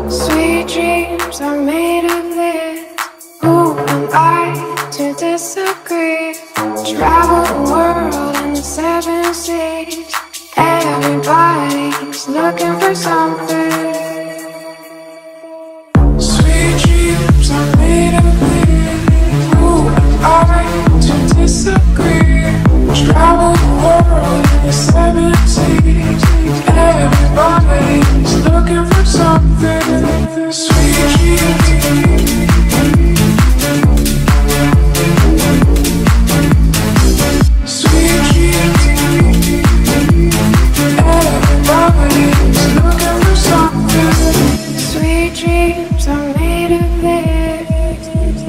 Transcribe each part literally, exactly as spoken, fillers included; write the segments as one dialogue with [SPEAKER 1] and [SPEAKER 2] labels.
[SPEAKER 1] Sweet dreams are made of this. Who am I to disagree? Travel the world in the seven seas. Everybody's looking for something. Sweet dreams are made of this. Who am I to disagree? Travel the world in the seven seas. Everybody's looking for something. Sweet dreams. Sweet dreams. Everybody's looking for something. Sweet dreams are made of this.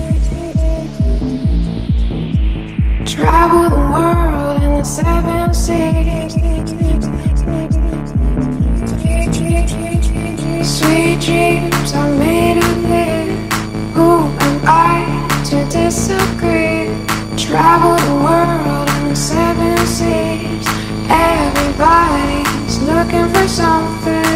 [SPEAKER 1] Travel the world in the seven seas. Sweet dreams are made of this. Who am I to disagree? Travel the world in the seven seas. Everybody's looking for something.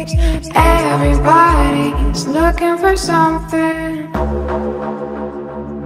[SPEAKER 1] Everybody's looking for something.